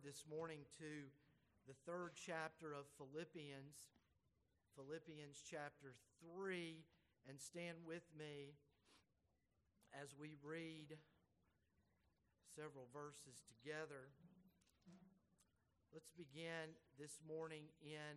this morning to the third chapter of Philippians, Philippians chapter 3, and stand with me as we read several verses together. Let's begin this morning in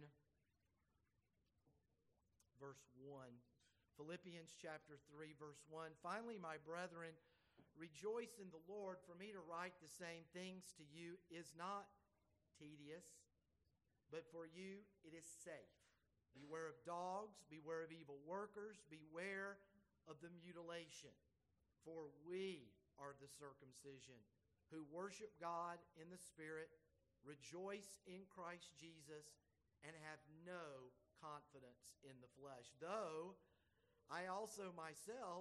verse 1. Philippians chapter 3, verse 1. Finally, my brethren, rejoice in the Lord. For me to write the same things to you is not tedious, but for you it is safe. Beware of dogs, beware of evil workers, beware of the mutilation. For we are the circumcision, who worship God in the Spirit, rejoice in Christ Jesus, and have no confidence in the flesh. Though I also might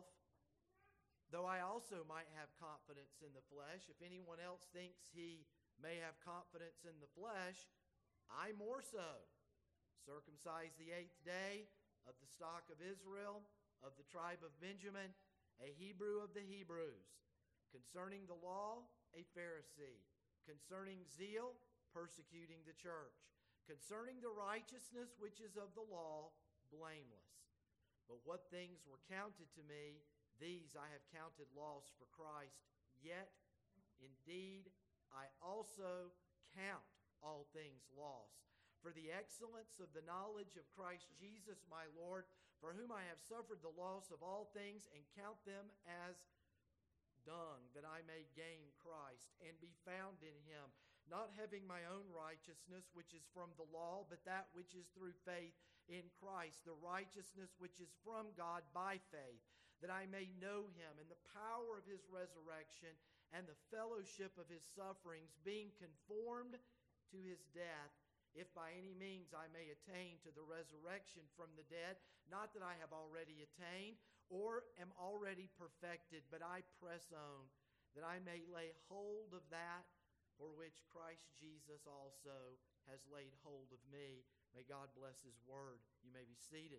have confidence in the flesh, if anyone else thinks he may have confidence in the flesh, I more so. Circumcised the 8th day, of the stock of Israel, of the tribe of Benjamin, a Hebrew of the Hebrews. Concerning the law, a Pharisee. Concerning zeal, persecuting the church. Concerning the righteousness which is of the law, blameless. But what things were counted to me, these I have counted loss for Christ. Yet, indeed, I also count all things lost, for the excellence of the knowledge of Christ Jesus my Lord, for whom I have suffered the loss of all things, and count them as dung, that I may gain Christ, and be found in him, not having my own righteousness, which is from the law, but that which is through faith in Christ, the righteousness which is from God by faith, that I may know him and the power of his resurrection and the fellowship of his sufferings, being conformed to his death, if by any means I may attain to the resurrection from the dead. Not that I have already attained or am already perfected, but I press on, that I may lay hold of that for which Christ Jesus also has laid hold of me. May God bless his word. You may be seated.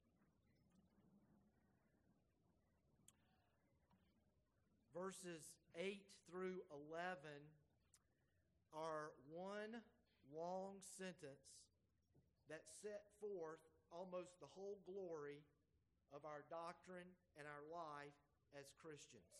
Verses 8 through 11 are one long sentence that set forth almost the whole glory of our doctrine and our life as Christians.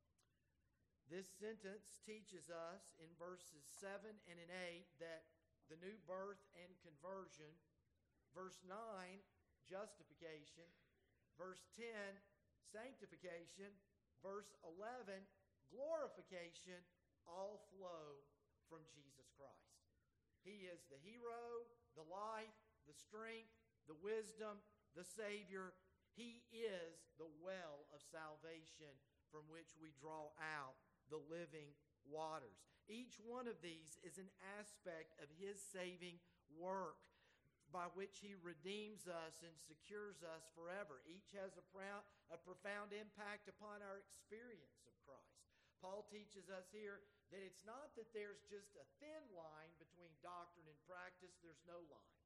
This sentence teaches us in verses 7 and in 8 that the new birth and conversion, verse 9, justification, verse 10, sanctification, verse 11, glorification, all flow from Jesus Christ. He is the hero, the life, the strength, the wisdom, the Savior. He is the well of salvation from which we draw out the living waters. Each one of these is an aspect of his saving work by which he redeems us and secures us forever. Each has a profound impact upon our experience of Christ. Paul teaches us here that it's not that there's just a thin line between doctrine and practice. There's no line.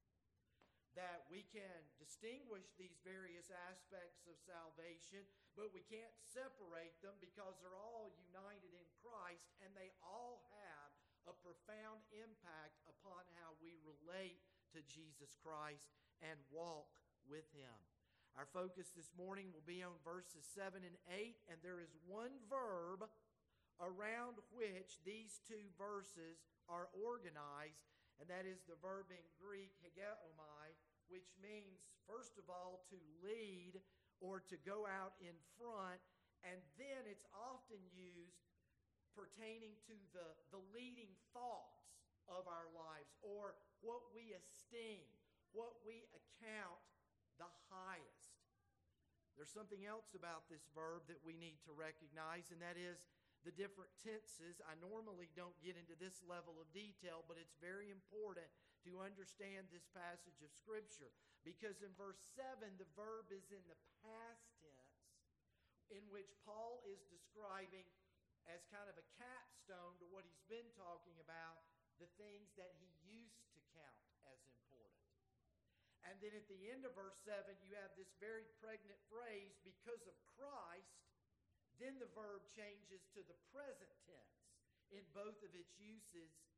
That we can distinguish these various aspects of salvation, but we can't separate them because they're all united in Christ, and they all have a profound impact upon how we relate to Jesus Christ and walk with him. Our focus this morning will be on verses 7 and 8, and there is one verb around which these two verses are organized, and that is the verb in Greek, hegeomai, which means, first of all, to lead or to go out in front, and then it's often used pertaining to the leading thoughts of our lives, or what we esteem, what we account the highest. There's something else about this verb that we need to recognize, and that is the different tenses. I normally don't get into this level of detail, but it's very important to understand this passage of Scripture, because in verse 7, the verb is in the past tense, in which Paul is describing as kind of a capstone to what he's been talking about, the things that he used to count as important. And then at the end of verse 7, you have this very pregnant phrase, because of Christ. Then the verb changes to the present tense in both of its uses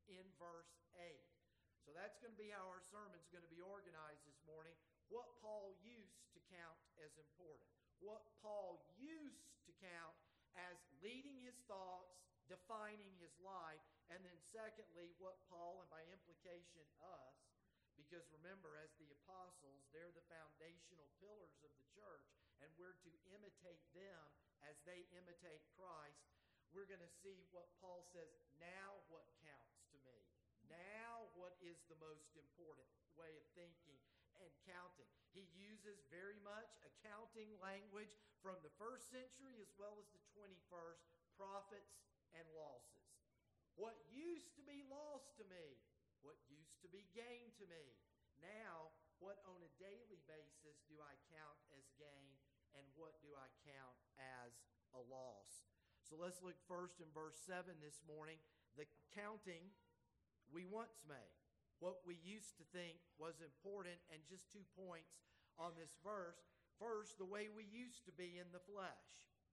in verse 8. So that's going to be how our sermon's going to be organized this morning. What Paul used to count as important. What Paul used to count as leading his thoughts, defining his life. And then secondly, what Paul, and by implication us, because remember, as the apostles, they're the foundational pillars of the church, and we're to imitate them as they imitate Christ. We're going to see what Paul says, now what counts to me? Now what is the most important way of thinking and counting? He uses very much accounting language from the first century as well as the 21st, profits and losses. What used to be loss to me, what used to be gain to me. Now, what on a daily basis do I count as gain, and what do I count as a loss? So let's look first in verse 7 this morning. The counting we once made, what we used to think was important, and just 2 points on this verse. First, the way we used to be in the flesh.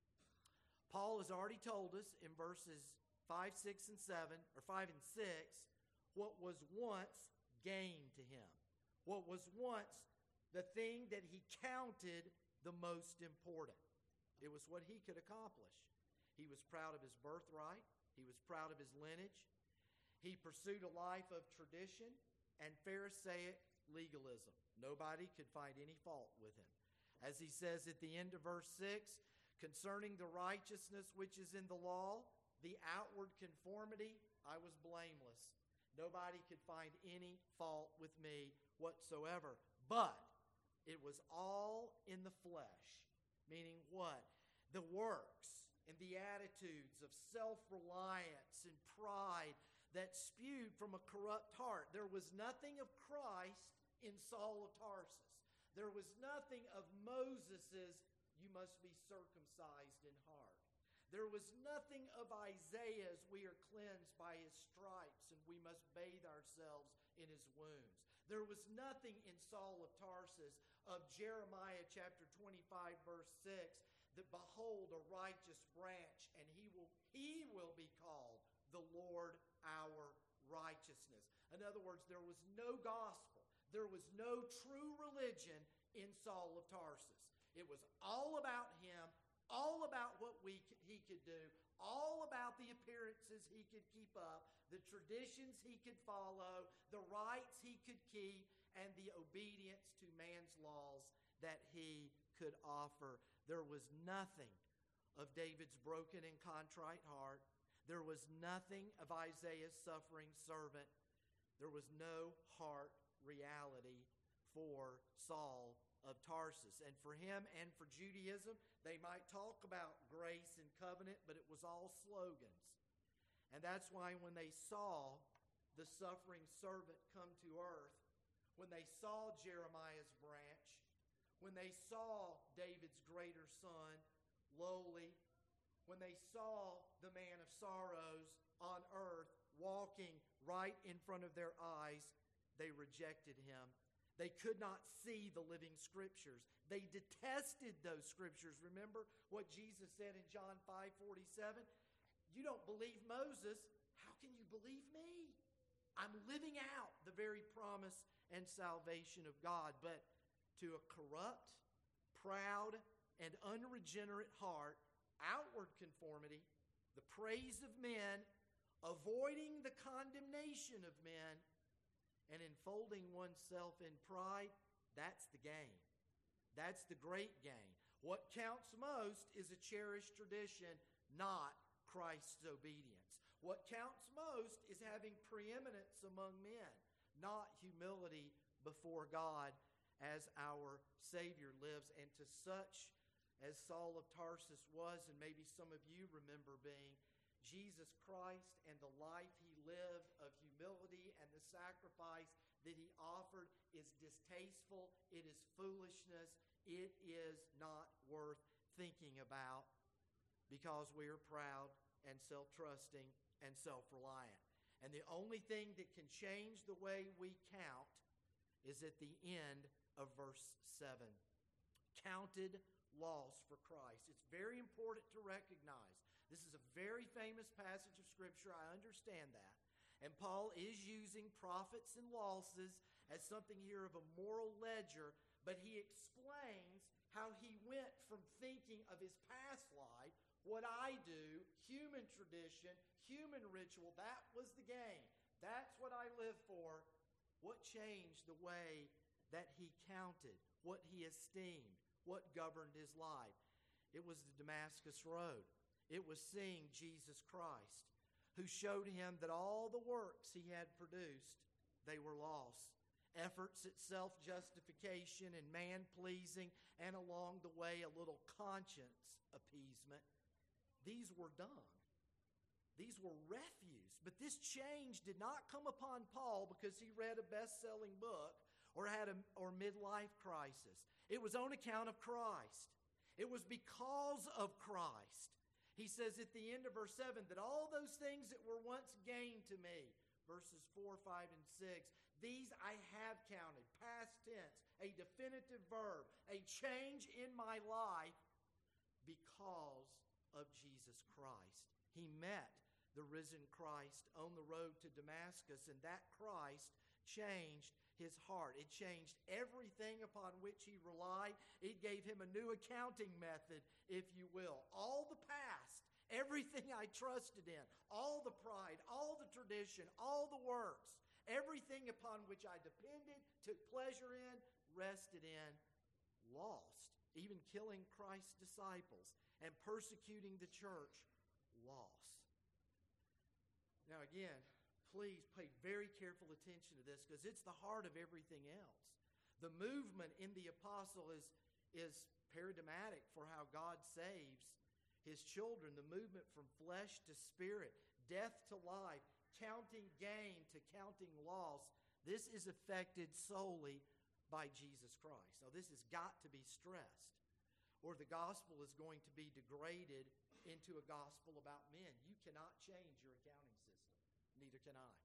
Paul has already told us in verses 5, 6, and 7, or 5 and 6, what was once gain to him. What was once the thing that he counted the most important. It was what he could accomplish. He was proud of his birthright. He was proud of his lineage. He pursued a life of tradition and Pharisaic legalism. Nobody could find any fault with him. As he says at the end of verse 6, concerning the righteousness which is in the law, the outward conformity, I was blameless. Nobody could find any fault with me whatsoever. But it was all in the flesh. Meaning what? The works and the attitudes of self-reliance and pride that spewed from a corrupt heart. There was nothing of Christ in Saul of Tarsus. There was nothing of Moses's, you must be circumcised in heart. There was nothing of Isaiah's, we are cleansed by his stripes and we must bathe ourselves in his wounds. There was nothing in Saul of Tarsus of Jeremiah chapter 25 verse 6, that behold a righteous branch, and he will be called the Lord our righteousness. In other words, there was no gospel. There was no true religion in Saul of Tarsus. It was all about him, all about what he could do, all about the appearances he could keep up, the traditions he could follow, the rights he could keep, and the obedience to man's laws that he could offer. There was nothing of David's broken and contrite heart. There was nothing of Isaiah's suffering servant. There was no heart reality for Saul of Tarsus. And for him and for Judaism, they might talk about grace and covenant, but it was all slogans. And that's why when they saw the suffering servant come to earth, when they saw Jeremiah's branch, when they saw David's greater son, lowly, when they saw the man of sorrows on earth walking right in front of their eyes, they rejected him. They could not see the living scriptures. They detested those scriptures. Remember what Jesus said in John 5:47? You don't believe Moses, how can you believe me? I'm living out the very promise and salvation of God. But to a corrupt, proud, and unregenerate heart, outward conformity, the praise of men, avoiding the condemnation of men, and enfolding oneself in pride, that's the gain. That's the great gain. What counts most is a cherished tradition, not Christ's obedience. What counts most is having preeminence among men, not humility before God as our Savior lives. And to such as Saul of Tarsus was, and maybe some of you remember being, Jesus Christ and the life he lived of humility and the sacrifice that he offered is distasteful, it is foolishness, it is not worth thinking about because we are proud and self-trusting and self-reliant. And the only thing that can change the way we count is at the end of verse 7. Counted loss for Christ. It's very important to recognize. This is a very famous passage of Scripture. I understand that. And Paul is using profits and losses as something here of a moral ledger, but he explains how he went from thinking of his past life, what I do, human tradition, human ritual, that was the game. That's what I live for. What changed the way that he counted, what he esteemed, what governed his life? It was the Damascus Road. It was seeing Jesus Christ, who showed him that all the works he had produced, they were lost. Efforts at self-justification and man-pleasing, and along the way a little conscience appeasement, these were done. These were refuse. But this change did not come upon Paul because he read a best-selling book or had a midlife crisis. It was on account of Christ. It was because of Christ. He says at the end of verse 7 that all those things that were once gained to me, verses 4, 5, and 6, these I have counted, past tense, a definitive verb, a change in my life because of Jesus Christ. He met the risen Christ on the road to Damascus, and that Christ changed his heart. It changed everything upon which he relied. It gave him a new accounting method, if you will. All the past, everything I trusted in, all the pride, all the tradition, all the works, everything upon which I depended, took pleasure in, rested in, lost. Even killing Christ's disciples and persecuting the church, lost. Now again, please pay very careful attention to this because it's the heart of everything else. The movement in the apostle is paradigmatic for how God saves his children. The movement from flesh to spirit, death to life, counting gain to counting loss. This is affected solely by Jesus Christ. Now this has got to be stressed, or the gospel is going to be degraded into a gospel about men. You cannot change your accounting system. Neither can I.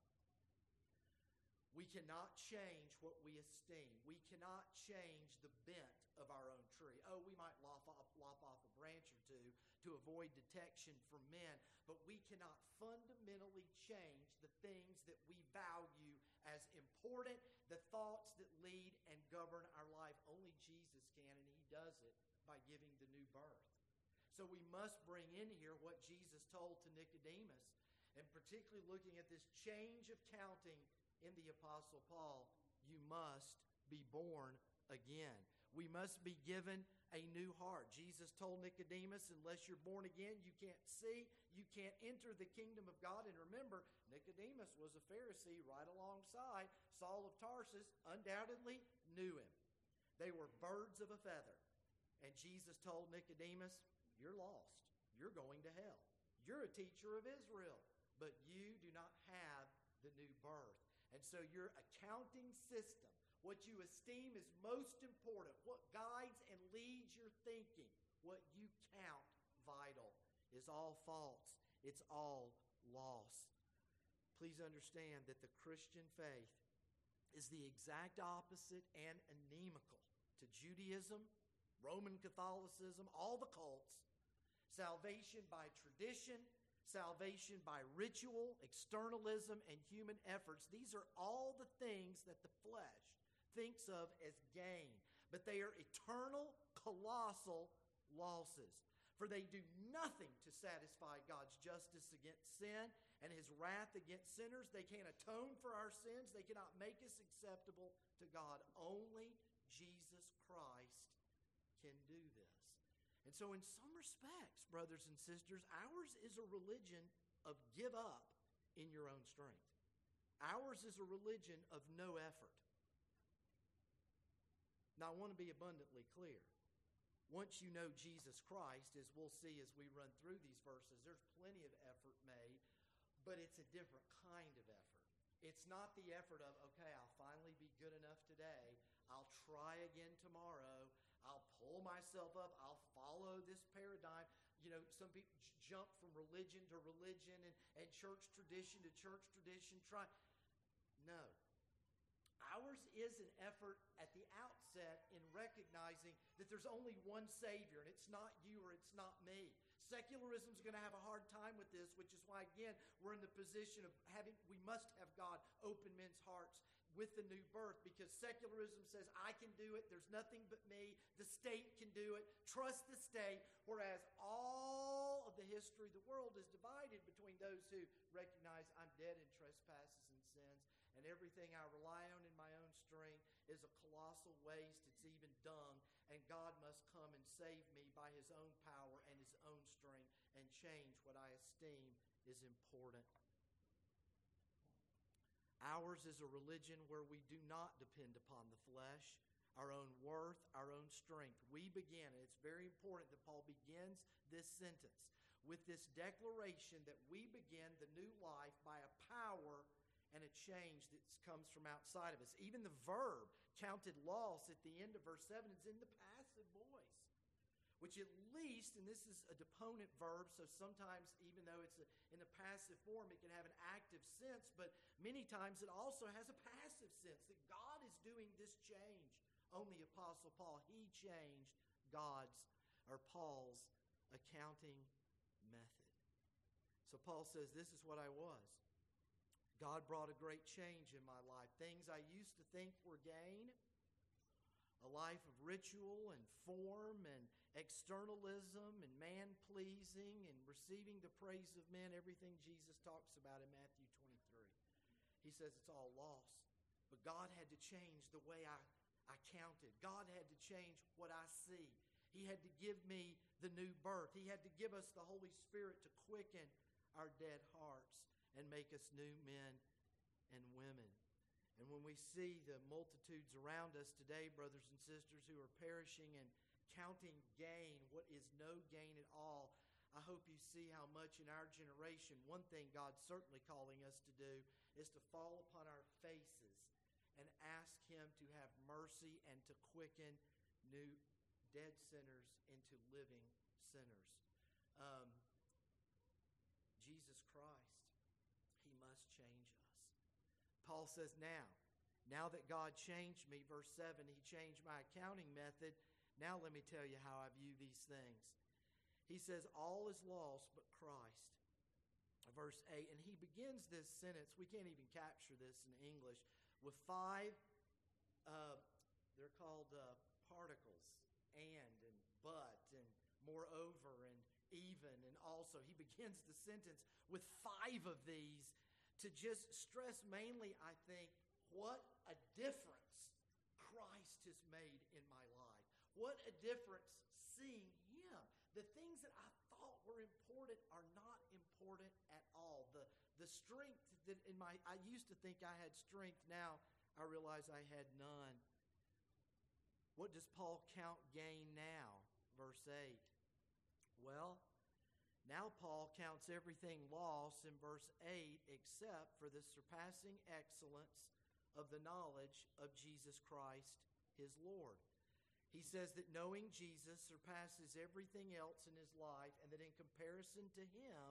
We cannot change what we esteem. We cannot change the bent of our own tree. Oh, we might lop off a branch or two to avoid detection from men, but we cannot fundamentally change the things that we value as important, the thoughts that lead and govern our life. Only Jesus can, and he does it by giving the new birth. So we must bring in here what Jesus told to Nicodemus, and particularly looking at this change of counting in the Apostle Paul. You must be born again. We must be given a new heart. Jesus told Nicodemus, unless you're born again, you can't see, you can't enter the kingdom of God. And remember, Nicodemus was a Pharisee right alongside Saul of Tarsus, undoubtedly knew him. They were birds of a feather. And Jesus told Nicodemus, you're lost. You're going to hell. You're a teacher of Israel, but you do not have the new birth. And so your accounting system, what you esteem is most important, what guides and leads your thinking, what you count vital, is all false. It's all loss. Please understand that the Christian faith is the exact opposite and inimical to Judaism, Roman Catholicism, all the cults. Salvation by tradition, salvation by ritual, externalism, and human efforts. These are all the things that the flesh thinks of as gain, but they are eternal, colossal losses. For they do nothing to satisfy God's justice against sin and his wrath against sinners. They can't atone for our sins. They cannot make us acceptable to God. Only Jesus Christ can do this. And so in some respects, brothers and sisters, ours is a religion of give up in your own strength. Ours is a religion of no effort. Now, I want to be abundantly clear. Once you know Jesus Christ, as we'll see as we run through these verses, there's plenty of effort made, but it's a different kind of effort. It's not the effort of, okay, I'll finally be good enough today. I'll try again tomorrow. I'll pull myself up. I'll follow this paradigm. You know, some people jump from religion to religion and church tradition to church tradition. No. Ours is an effort at the outset in recognizing that there's only one Savior, and it's not you or it's not me. Secularism is going to have a hard time with this, which is why, again, we're in the position of we must have God open men's hearts with the new birth, because secularism says, I can do it, there's nothing but me, the state can do it, trust the state, whereas all of the history of the world is divided between those who recognize I'm dead in trespasses and sins, and everything I rely on in my own strength is a colossal waste, it's even dung, and God must come and save me by His own power and His own strength and change what I esteem is important. Ours is a religion where we do not depend upon the flesh, our own worth, our own strength. We begin, and it's very important that Paul begins this sentence with this declaration that we begin the new life by a power and a change that comes from outside of us. Even the verb, counted loss, at the end of verse 7 is in the passive voice, which at least, and this is a deponent verb, so sometimes even though it's in the passive form, it can have an active sense, but many times it also has a passive sense, that God is doing this change. Only Apostle Paul, he changed Paul's accounting method. So Paul says, this is what I was. God brought a great change in my life. Things I used to think were gain, a life of ritual and form and externalism and man-pleasing and receiving the praise of men, everything Jesus talks about in Matthew 23. He says it's all lost. But God had to change the way I counted. God had to change what I see. He had to give me the new birth. He had to give us the Holy Spirit to quicken our dead hearts and make us new men and women. And when we see the multitudes around us today, brothers and sisters, who are perishing and counting gain, what is no gain at all, I hope you see how much in our generation, one thing God's certainly calling us to do is to fall upon our faces and ask Him to have mercy and to quicken new dead sinners into living sinners. Jesus Christ, He must change us. Paul says, now that God changed me, verse 7, He changed my accounting method. Now let me tell you how I view these things. He says, all is lost but Christ. Verse 8, and he begins this sentence, we can't even capture this in English, with five, they're called particles, and but, and moreover, and even, and also. He begins the sentence with five of these to just stress mainly, I think, what a difference Christ has made in my life. What a difference seeing Him. The things that I thought were important are not important at all. The strength that I used to think I had strength, now I realize I had none. What does Paul count gain now? Verse 8. Well, now Paul counts everything lost in verse 8 except for the surpassing excellence of the knowledge of Jesus Christ, his Lord. He says that knowing Jesus surpasses everything else in his life, and that in comparison to Him,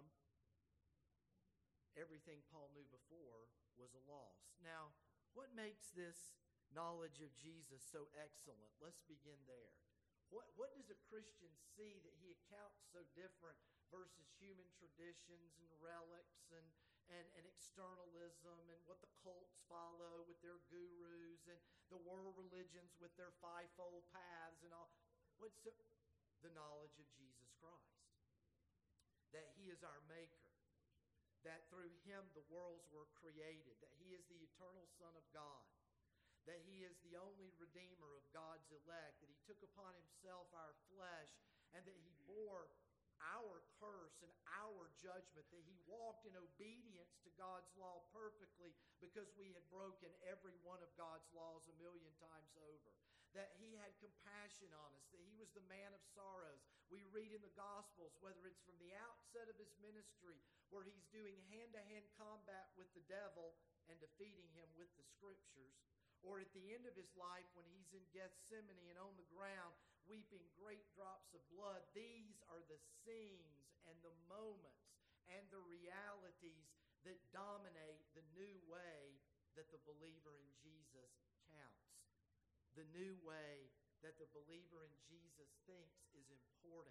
everything Paul knew before was a loss. Now, what makes this knowledge of Jesus so excellent? Let's begin there. What does a Christian see that he accounts so different versus human traditions and relics and externalism and what the cults follow with their gurus and the world religions with their fivefold paths and all? What's the knowledge of Jesus Christ? That He is our Maker. That through Him the worlds were created. That He is the eternal Son of God. That He is the only Redeemer of God's elect. That He took upon Himself our flesh, and that He bore our curse and our judgment, that He walked in obedience to God's law perfectly because we had broken every one of God's laws 1,000,000 times over, that He had compassion on us, that He was the man of sorrows. We read in the Gospels, whether it's from the outset of His ministry, where He's doing hand-to-hand combat with the devil and defeating him with the Scriptures, or at the end of His life when He's in Gethsemane and on the ground weeping great drops of blood. These are the scenes and the moments and the realities that dominate the new way that the believer in Jesus counts. The new way that the believer in Jesus thinks is important.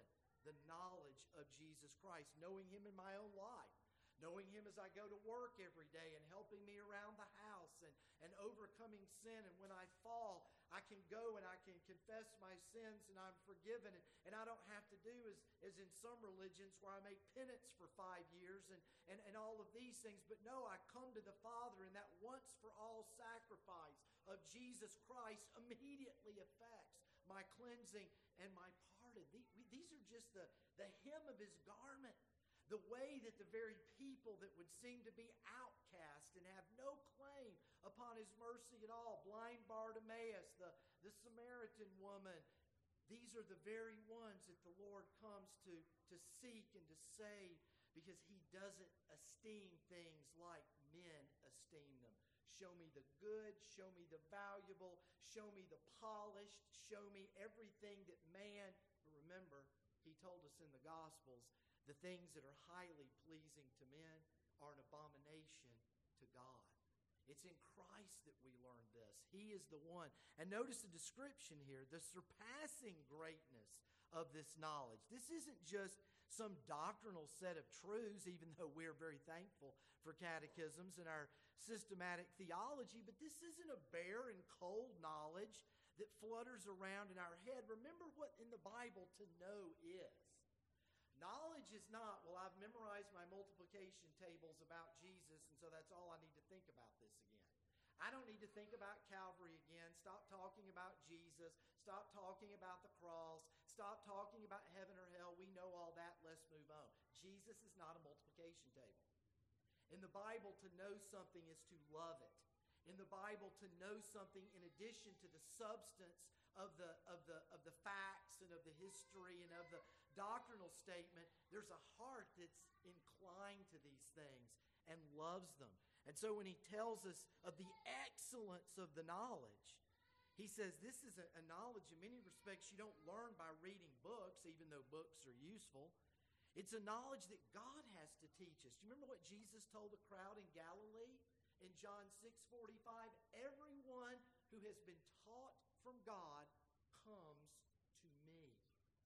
the knowledge of Jesus Christ, knowing Him in my own life, knowing Him as I go to work every day and helping me around the house and overcoming sin. And when I fall, I can go and I can confess my sins and I'm forgiven. And I don't have to do as in some religions where I make penance for 5 years and all of these things. But no, I come to the Father, and that once for all sacrifice of Jesus Christ immediately affects my cleansing and my pardon. These are just the hem of His garment. The way that the very people that would seem to be outcast and have no claim upon His mercy at all, blind Bartimaeus, the Samaritan woman, these are the very ones that the Lord comes to seek and to save, because He doesn't esteem things like men esteem them. Show me the good, show me the valuable, show me the polished, show me everything that man, remember, He told us in the Gospels, the things that are highly pleasing to men are an abomination to God. It's in Christ that we learn this. He is the one. And notice the description here, the surpassing greatness of this knowledge. This isn't just some doctrinal set of truths, even though we're very thankful for catechisms and our systematic theology, but this isn't a bare and cold knowledge that flutters around in our head. Remember what in the Bible to know is. Knowledge is not, well, I've memorized my multiplication tables about Jesus, and so that's all I need to think about this again. I don't need to think about Calvary again. Stop talking about Jesus. Stop talking about the cross. Stop talking about heaven or hell. We know all that. Let's move on. Jesus is not a multiplication table. In the Bible, to know something is to love it. In the Bible, to know something in addition to the substance of the facts and of the history and of the doctrinal statement, there's a heart that's inclined to these things and loves them. And so when He tells us of the excellence of the knowledge, He says this is a knowledge in many respects you don't learn by reading books, even though books are useful. It's a knowledge that God has to teach us. Do you remember what Jesus told the crowd in Galilee in John 6:45? Everyone who has been taught from God comes to me.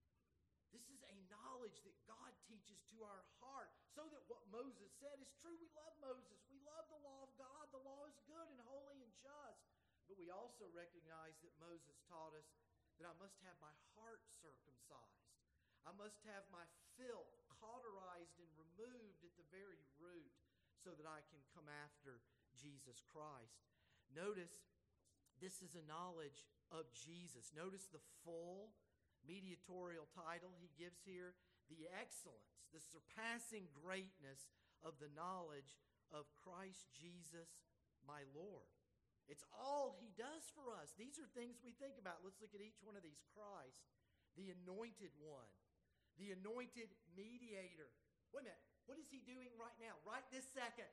This is a knowledge that God teaches to our heart, so that what Moses said is true. We love Moses. We love the law of God. The law is good and holy and just. But we also recognize that Moses taught us that I must have my heart circumcised. I must have my filth cauterized and removed at the very root so that I can come after Jesus Christ. Notice, this is a knowledge of Jesus. Notice the full mediatorial title He gives here, the excellence, the surpassing greatness of the knowledge of Christ Jesus, my Lord. It's all He does for us. These are things we think about. Let's look at each one of these. Christ, the anointed one, the anointed mediator. Wait a minute. What is He doing right now? Right this second.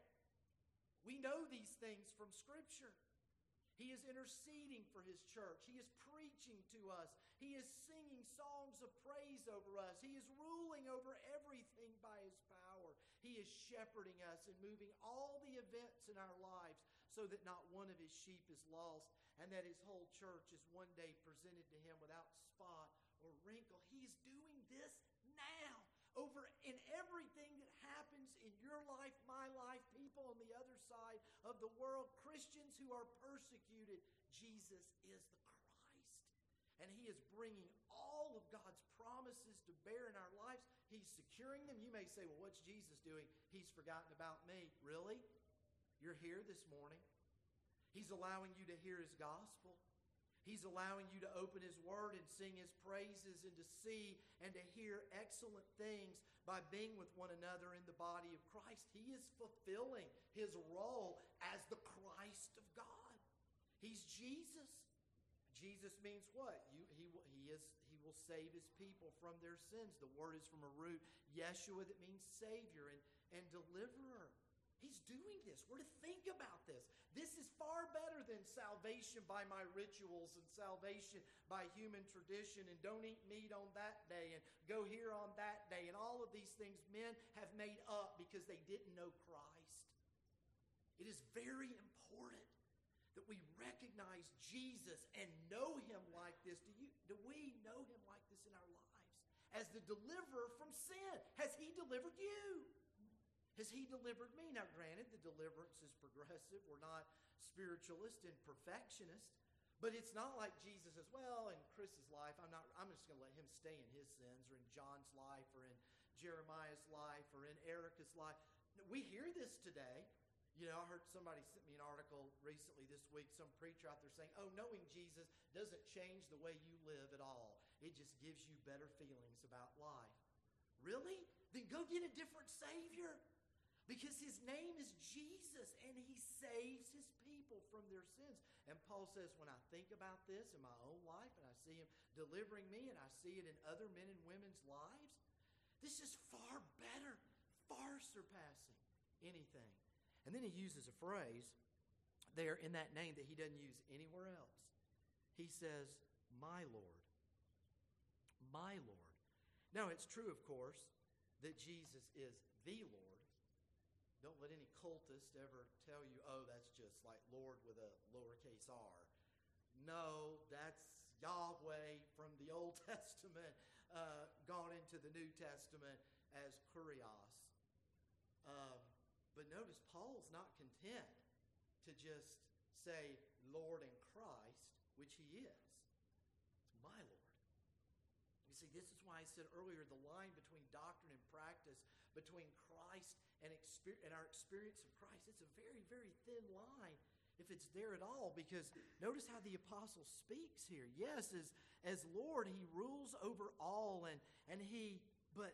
We know these things from Scripture. He is interceding for His church. He is preaching to us. He is singing songs of praise over us. He is ruling over everything by His power. He is shepherding us and moving all the events in our lives so that not one of His sheep is lost, and that His whole church is one day presented to Him without spot or wrinkle. He is doing this now over in everything that happens in your life, my life, people on the other side of the world, Christians who are persecuted. Jesus is the Christ. And He is bringing all of God's promises to bear in our lives. He's securing them. You may say, well, what's Jesus doing? He's forgotten about me. Really? You're here this morning. He's allowing you to hear His gospel. He's allowing you to open His Word and sing His praises and to see and to hear excellent things by being with one another in the body of Christ. He is fulfilling His role as the Christ of God. He's Jesus. Jesus means what? He will save His people from their sins. The word is from a root, Yeshua, that means Savior and Deliverer. He's doing this. We're to think about this. This is far better than salvation by my rituals and salvation by human tradition and don't eat meat on that day and go here on that day and all of these things men have made up because they didn't know Christ. It is very important that we recognize Jesus and know Him like this. Do we know Him like this in our lives? as the deliverer from sin. Has He delivered you? Has He delivered me? Now, granted, the deliverance is progressive. We're not spiritualist and perfectionist. But it's not like Jesus says, well, in Chris's life, I'm just going to let him stay in his sins, or in John's life, or in Jeremiah's life, or in Erica's life. We hear this today. You know, I heard somebody sent me an article recently this week, some preacher out there saying, oh, knowing Jesus doesn't change the way you live at all. It just gives you better feelings about life. Really? Then go get a different Savior. Because His name is Jesus, and He saves His people from their sins. And Paul says, when I think about this in my own life, and I see Him delivering me, and I see it in other men and women's lives, this is far better, far surpassing anything. And then he uses a phrase there in that name that he doesn't use anywhere else. He says, my Lord. My Lord. Now, it's true, of course, that Jesus is the Lord. Don't let any cultist ever tell you, oh, that's just like Lord with a lowercase r. No, that's Yahweh from the Old Testament gone into the New Testament as Kurios. But notice, Paul's not content to just say Lord and Christ, which He is. It's my Lord. You see, this is why I said earlier, the line between doctrine and practice, between Christ and our experience of Christ, it's a very, very thin line, if it's there at all, because notice how the apostle speaks here. Yes, as Lord, He rules over all, but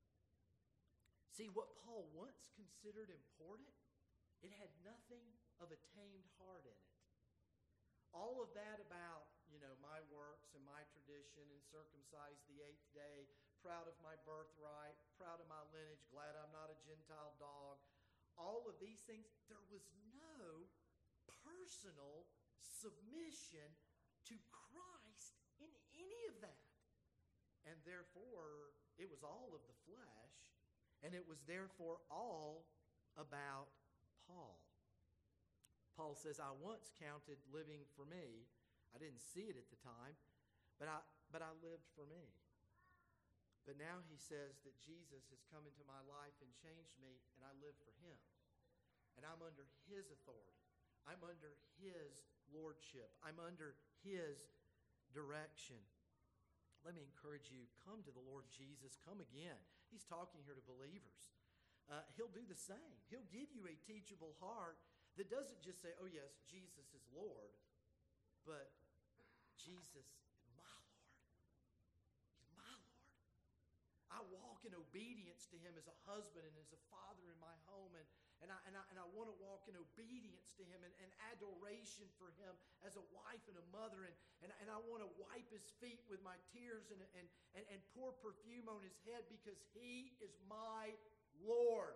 see, what Paul once considered important, it had nothing of a tamed heart in it. All of that about, my works and my tradition, and circumcised the 8th day, proud of my birthright, proud of my lineage, glad I'm not a Gentile dog. All of these things, there was no personal submission to Christ in any of that. And therefore, it was all of the flesh, and it was therefore all about Paul. Paul says, I once counted living for me. I didn't see it at the time, but I lived for me. But now he says that Jesus has come into my life and changed me, and I live for Him. And I'm under His authority. I'm under His lordship. I'm under His direction. Let me encourage you, come to the Lord Jesus. Come again. He's talking here to believers. He'll do the same. He'll give you a teachable heart that doesn't just say, oh yes, Jesus is Lord, but Jesus is my Lord. He's my Lord. I walk in obedience to Him as a husband and as a father in my home, and I want to walk in obedience to Him and adoration for Him as a wife and a mother, and I want to wipe His feet with my tears and pour perfume on His head because He is my Lord.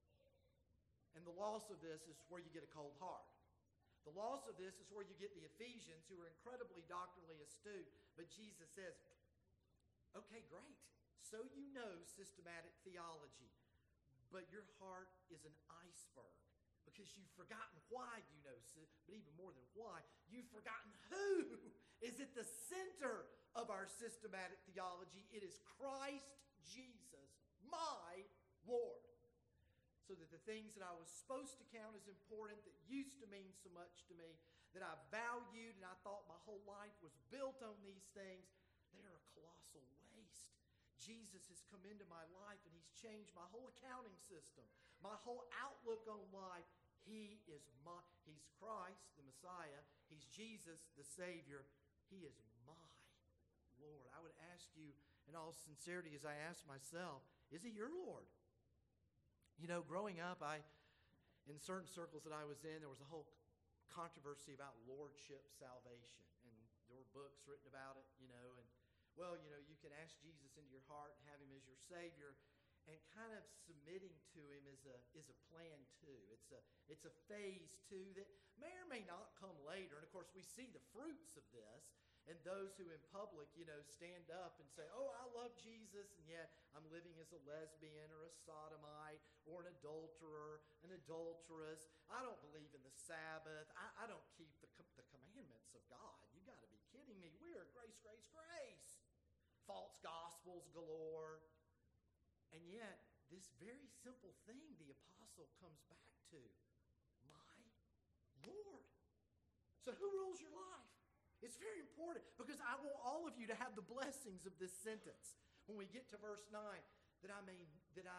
And the loss of this is where you get a cold heart. The loss of this is where you get the Ephesians, who are incredibly doctrinally astute, but Jesus says, okay, great. So you know systematic theology, but your heart is an iceberg because you've forgotten why you know, but even more than why, you've forgotten who is at the center of our systematic theology. It is Christ Jesus, my Lord. So that the things that I was supposed to count as important, that used to mean so much to me, that I valued and I thought my whole life was built on these things, they are a colossal waste. Jesus has come into my life and He's changed my whole accounting system, my whole outlook on life. He's Christ, the Messiah. He's Jesus, the Savior. He is my Lord. I would ask you in all sincerity, as I ask myself, is He your Lord? Growing up, in certain circles that I was in, there was a whole controversy about lordship salvation. And there were books written about it, you can ask Jesus into your heart and have Him as your Savior. And kind of submitting to Him is a plan too. It's a phase too that may or may not come later. And of course, we see the fruits of this. And those who in public, stand up and say, oh, I love Jesus, and yet I'm living as a lesbian or a sodomite or an adulterer, an adulteress. I don't believe in the Sabbath. I don't keep the commandments of God. You got to be kidding me. We are grace, grace, grace. False gospel. gospels galore. And yet, this very simple thing the apostle comes back to, my Lord. So who rules your life? It's very important because I want all of you to have the blessings of this sentence. When we get to verse 9, that I may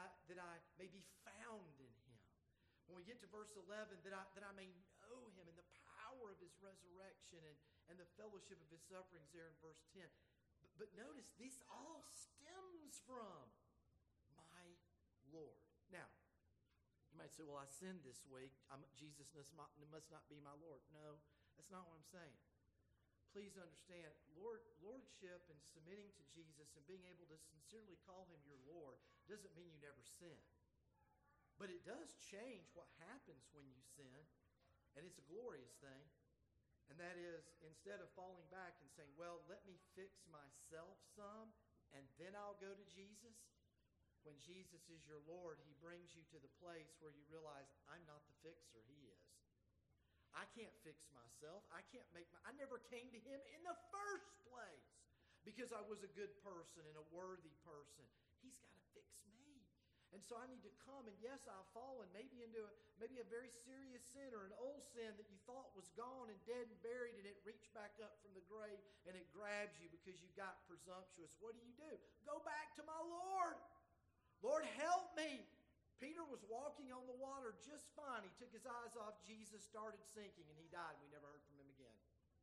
be found in him. When we get to verse 11, that I may know him and the power of his resurrection and the fellowship of his sufferings there in verse 10. But notice, this all stems from my Lord. Now, you might say, well, I sinned this week. Jesus must not be my Lord. No, that's not what I'm saying. Please understand, lordship and submitting to Jesus and being able to sincerely call him your Lord doesn't mean you never sin. But it does change what happens when you sin, and it's a glorious thing. And that is, instead of falling back and saying, well, let me fix myself some, and then I'll go to Jesus. When Jesus is your Lord, he brings you to the place where you realize, I'm not the fixer, he is. I can't fix myself. I never came to him in the first place because I was a good person and a worthy person. He's got to fix me. And so I need to come, and yes, I've fallen maybe into a very serious sin or an old sin that you thought was gone and dead and buried, and it reached back up from the grave and it grabs you because you got presumptuous. What do? Go back to my Lord. Lord, help me. Peter was walking on the water just fine. He took his eyes off Jesus, started sinking, and he died. We never heard from him again.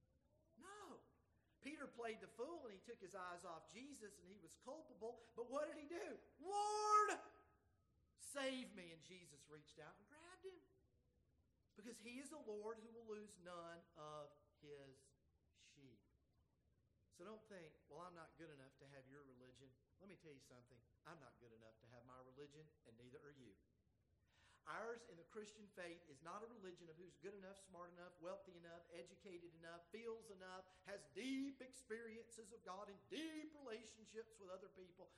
No. Peter played the fool, and he took his eyes off Jesus, and he was culpable. But what did he do? Lord, save me. And Jesus reached out and grabbed him. Because he is a Lord who will lose none of his sheep. So don't think, well, I'm not good enough to have your religion. Let me tell you something. I'm not good enough to have my religion, and neither are you. Ours in the Christian faith is not a religion of who's good enough, smart enough, wealthy enough, educated enough, feels enough, has deep experiences of God and deep relationships with other people.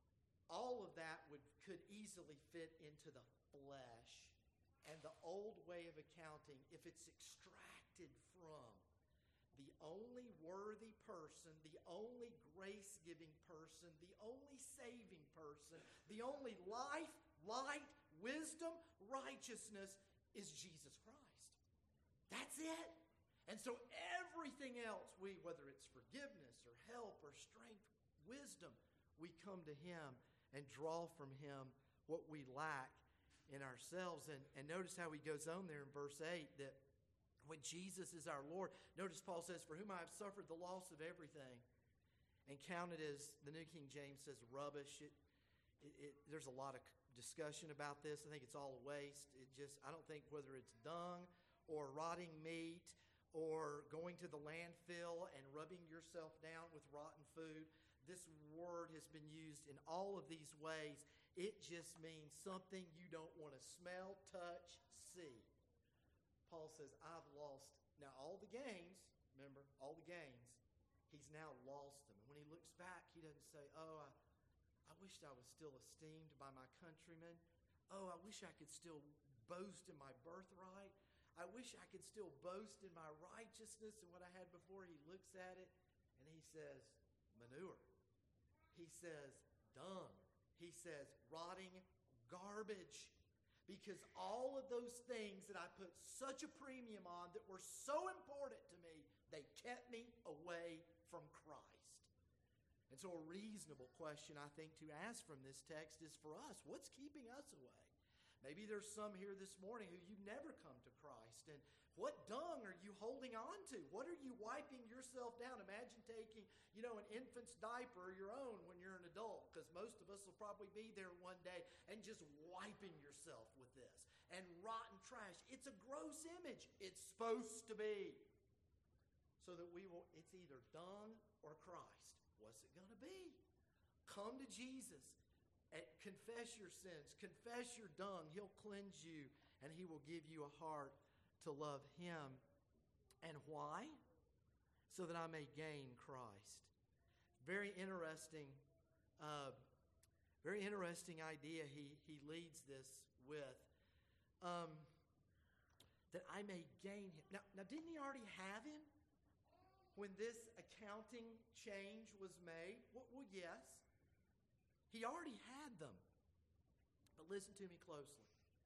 All of that could easily fit into the flesh. And the old way of accounting, if it's extracted from the only worthy person, the only grace-giving person, the only saving person, the only life, light, wisdom, righteousness is Jesus Christ. That's it. And so everything else, whether it's forgiveness or help or strength, wisdom, we come to him and draw from him what we lack in ourselves. And notice how he goes on there in verse 8 that when Jesus is our Lord, notice Paul says, for whom I have suffered the loss of everything and counted as, the New King James says, rubbish. There's a lot of discussion about this. I think it's all a waste. I don't think whether it's dung or rotting meat or going to the landfill and rubbing yourself down with rotten food, this word has been used in all of these ways. It just means something you don't want to smell, touch, see. Paul says, I've lost. Now, all the gains, remember, all the gains, he's now lost them. And when he looks back, he doesn't say, oh, I wished I was still esteemed by my countrymen. Oh, I wish I could still boast in my birthright. I wish I could still boast in my righteousness and what I had before. He looks at it, and he says, manure. He says, dung. He says, rotting garbage. Because all of those things that I put such a premium on that were so important to me, they kept me away from Christ. And so a reasonable question, I think, to ask from this text is for us, what's keeping us away? Maybe there's some here this morning who you've never come to Christ. And what dung are you holding on to? What are you wiping yourself down? Imagine taking, an infant's diaper, your own, when you're an adult, because most of us will probably be there one day, and just wiping yourself with this. And rotten trash. It's a gross image. It's supposed to be. So that it's either dung or Christ. What's it going to be? Come to Jesus and confess your sins. Confess your dung. He'll cleanse you, and he will give you a heart to love him. And why? So that I may gain Christ. Very interesting idea he leads this with. That I may gain him. Now, didn't he already have him when this accounting change was made? Well, yes. He already had them. But listen to me closely.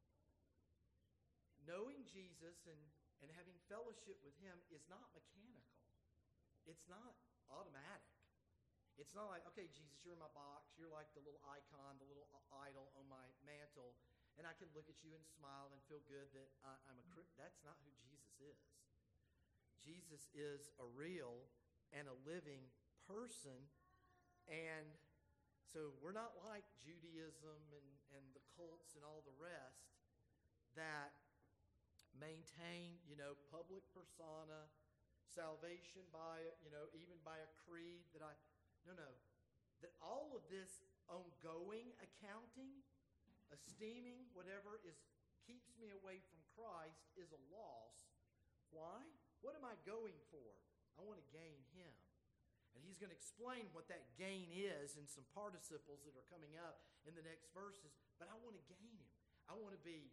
Knowing Jesus and having fellowship with Him is not mechanical. It's not automatic. It's not like, okay, Jesus, you're in my box. You're like the little icon, the little idol on my mantle, and I can look at you and smile and feel good that I'm a Christian. That's not who Jesus is. Jesus is a real and a living person, and so we're not like Judaism and the cults and all the rest that maintain, public persona, salvation by, even by a creed that no. That all of this ongoing accounting, esteeming, whatever keeps me away from Christ is a loss. Why? What am I going for? I want to gain Him. And he's going to explain what that gain is in some participles that are coming up in the next verses. But I want to gain Him. I want to be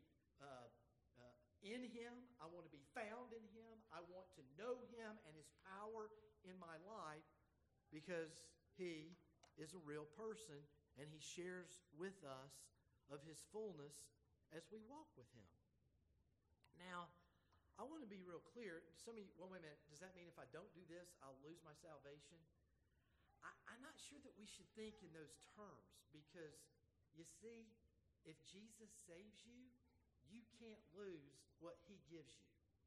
in Him. I want to be found in Him. I want to know Him and His power in my life because He is a real person and He shares with us of His fullness as we walk with Him. Now, I want to be real clear. Some of you, well, wait a minute, does that mean if I don't do this, I'll lose my salvation? I'm not sure that we should think in those terms because, you see, if Jesus saves you, you can't lose what He gives you.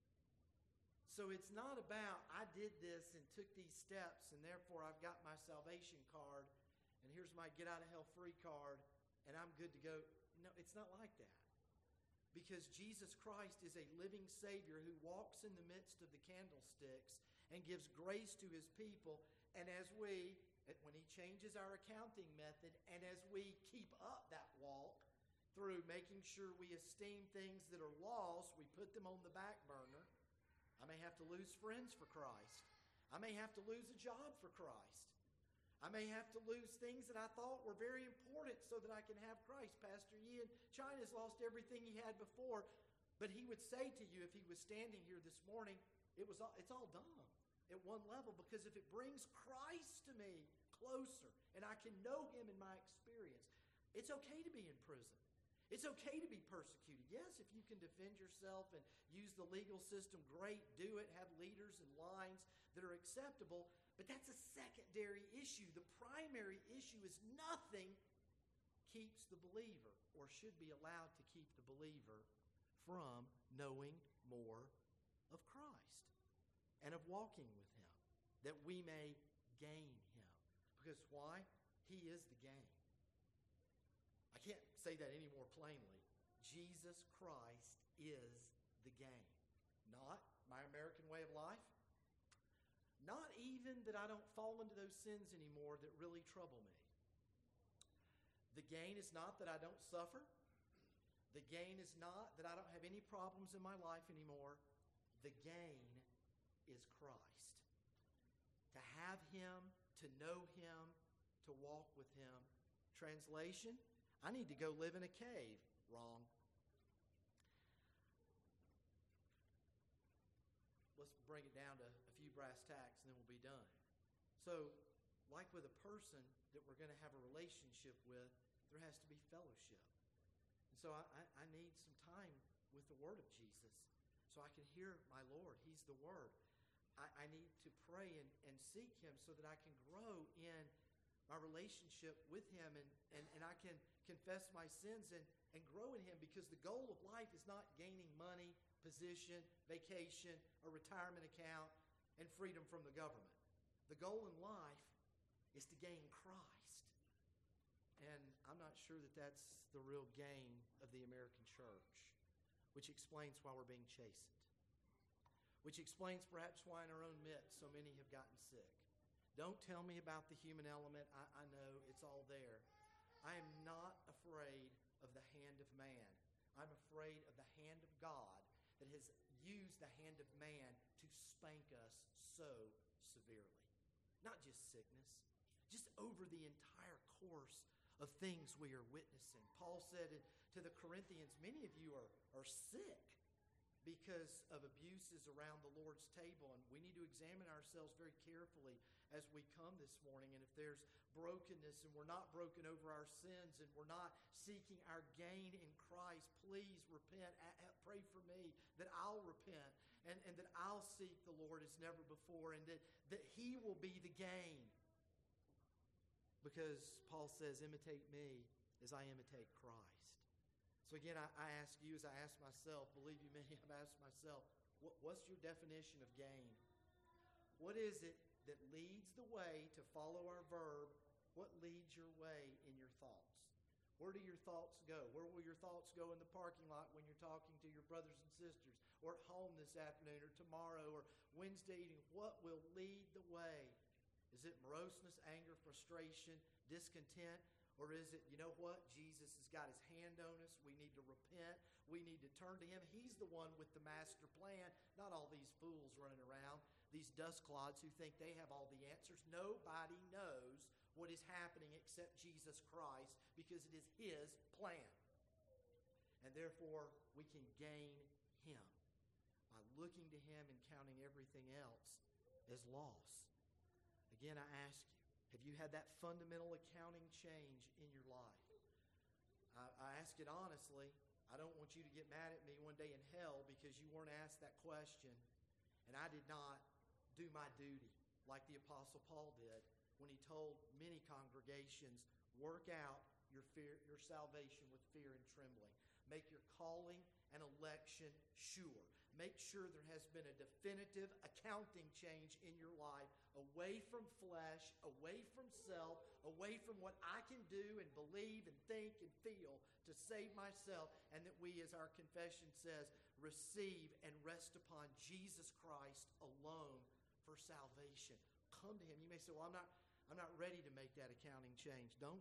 So it's not about, I did this and took these steps and therefore I've got my salvation card and here's my get out of hell free card and I'm good to go. No, it's not like that. Because Jesus Christ is a living Savior who walks in the midst of the candlesticks and gives grace to His people. And when He changes our accounting method, and as we keep up that walk through making sure we esteem things that are lost, we put them on the back burner. I may have to lose friends for Christ. I may have to lose a job for Christ. I may have to lose things that I thought were very important so that I can have Christ. Pastor Yi in China's lost everything he had before, but he would say to you if he was standing here this morning, it's all done at one level because if it brings Christ to me closer and I can know Him in my experience, it's okay to be in prison. It's okay to be persecuted. Yes, if you can defend yourself and use the legal system, great, do it. Have leaders and lines that are acceptable. But that's a secondary issue. The primary issue is nothing keeps the believer or should be allowed to keep the believer from knowing more of Christ and of walking with Him, that we may gain Him. Because why? He is the gain. I can't say that any more plainly. Jesus Christ is the gain. Not my American way of life. Not even that I don't fall into those sins anymore that really trouble me. The gain is not that I don't suffer. The gain is not that I don't have any problems in my life anymore. The gain is Christ. To have Him, to know Him, to walk with Him. Translation, I need to go live in a cave. Wrong. Let's bring it down to a few brass tacks and then we'll be done. So, like with a person that we're going to have a relationship with, there has to be fellowship. And so I need some time with the Word of Jesus so I can hear my Lord. He's the Word. I need to pray and seek Him so that I can grow in my relationship with Him and I can confess my sins and grow in Him because the goal of life is not gaining money, position, vacation, a retirement account, and freedom from the government. The goal in life is to gain Christ. And I'm not sure that that's the real gain of the American church, which explains why we're being chastened, which explains perhaps why in our own midst so many have gotten sick. Don't tell me about the human element. I know it's all there. I am not afraid of the hand of man. I'm afraid of the hand of God that has used the hand of man to spank us so severely. Not just sickness, just over the entire course of things we are witnessing. Paul said to the Corinthians, many of you are sick. because of abuses around the Lord's table. And we need to examine ourselves very carefully as we come this morning. And if there's brokenness and we're not broken over our sins and we're not seeking our gain in Christ, please repent. Pray for me that I'll repent and that I'll seek the Lord as never before, and that He will be the gain. Because Paul says, imitate me as I imitate Christ. So again, I ask you, as I ask myself, believe you me, I've asked myself, what's your definition of gain? What is it that leads the way to follow our verb? What leads your way in your thoughts? Where do your thoughts go? Where will your thoughts go in the parking lot when you're talking to your brothers and sisters? Or at home this afternoon or tomorrow or Wednesday evening? What will lead the way? Is it moroseness, anger, frustration, discontent? Or is it, you know what? Jesus has got His hand on us. We need to repent. We need to turn to Him. He's the one with the master plan, not all these fools running around, these dust clods who think they have all the answers. Nobody knows what is happening except Jesus Christ, because it is His plan. And therefore, we can gain Him by looking to Him and counting everything else as loss. Again, I ask you, have you had that fundamental accounting change in your life? I ask it honestly. I don't want you to get mad at me one day in hell because you weren't asked that question and I did not do my duty like the Apostle Paul did when he told many congregations, work out your salvation with fear and trembling. Make your calling and election sure. Make sure there has been a definitive accounting change in your life, away from flesh, away from self, away from what I can do and believe and think and feel to save myself, and that we, as our confession says, receive and rest upon Jesus Christ alone for salvation. Come to Him. You may say, well, I'm not ready to make that accounting change. Don't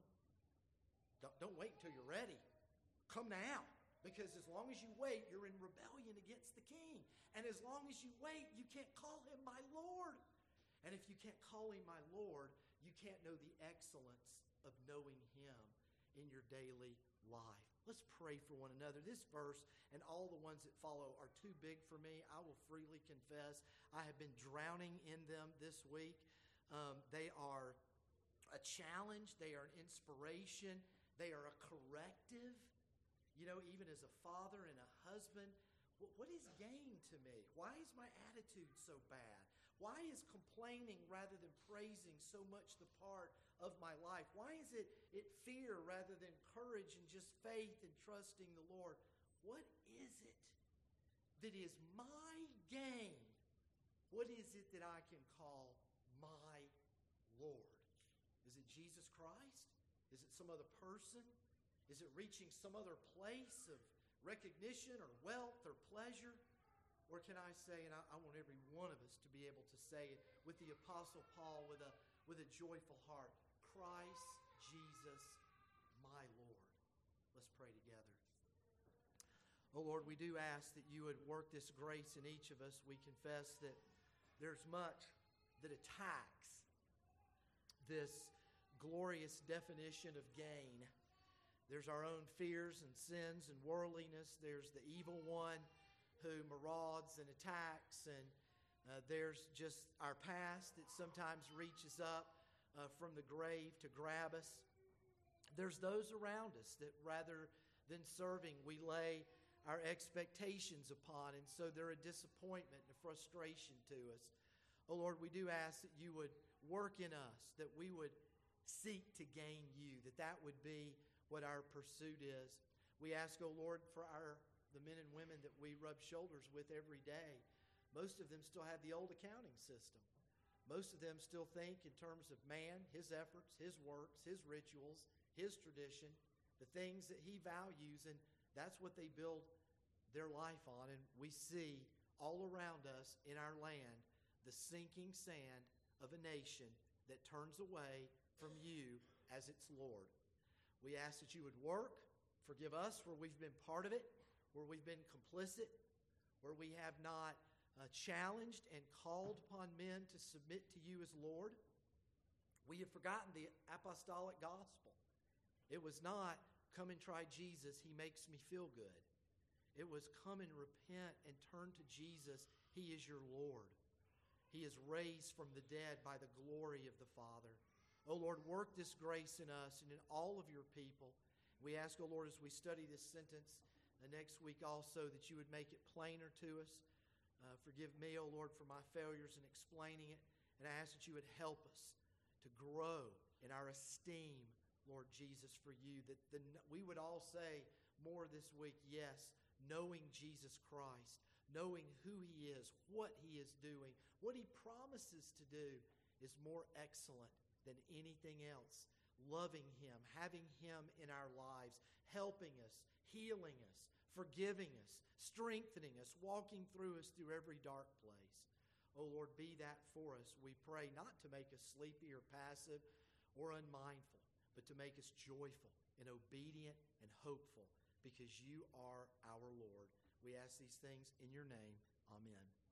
wait until you're ready. Come now. Because as long as you wait, you're in rebellion against the King. And as long as you wait, you can't call Him my Lord. And if you can't call Him my Lord, you can't know the excellence of knowing Him in your daily life. Let's pray for one another. This verse and all the ones that follow are too big for me. I will freely confess I have been drowning in them this week. They are a challenge. They are an inspiration. They are a corrective. You know, even as a father and a husband, what is gain to me? Why is my attitude so bad? Why is complaining rather than praising so much the part of my life? Why is it fear rather than courage and just faith and trusting the Lord? What is it that is my gain? What is it that I can call my Lord? Is it Jesus Christ? Is it some other person? Is it reaching some other place of recognition or wealth or pleasure? Or can I say, and I want every one of us to be able to say it with the Apostle Paul with a joyful heart, Christ Jesus, my Lord. Let's pray together. Oh Lord, we do ask that you would work this grace in each of us. We confess that there's much that attacks this glorious definition of gain. There's our own fears and sins and worldliness. There's the evil one who marauds and attacks. And there's just our past that sometimes reaches up from the grave to grab us. There's those around us that rather than serving, we lay our expectations upon. And so they're a disappointment and a frustration to us. Oh Lord, we do ask that you would work in us, that we would seek to gain you, that would be what our pursuit is. We ask, oh Lord, for the men and women that we rub shoulders with every day. Most of them still have the old accounting system. Most of them still think in terms of man, his efforts, his works, his rituals, his tradition, the things that he values, and that's what they build their life on. And we see all around us in our land the sinking sand of a nation that turns away from you as its Lord. We ask that you would work, forgive us where we've been part of it, where we've been complicit, where we have not challenged and called upon men to submit to you as Lord. We have forgotten the apostolic gospel. It was not, come and try Jesus, he makes me feel good. It was come and repent and turn to Jesus. He is your Lord. He is raised from the dead by the glory of the Father. Oh Lord, work this grace in us and in all of your people. We ask, oh Lord, as we study this sentence next week also, that you would make it plainer to us. Forgive me, oh Lord, for my failures in explaining it. And I ask that you would help us to grow in our esteem, Lord Jesus, for you. That we would all say more this week, yes, knowing Jesus Christ, knowing who He is, what He is doing, what He promises to do is more excellent than anything else. Loving Him, having Him in our lives, helping us, healing us, forgiving us, strengthening us, walking through us through every dark place. Oh Lord, be that for us, we pray, not to make us sleepy or passive or unmindful, but to make us joyful and obedient and hopeful, because you are our Lord. We ask these things in your name. Amen.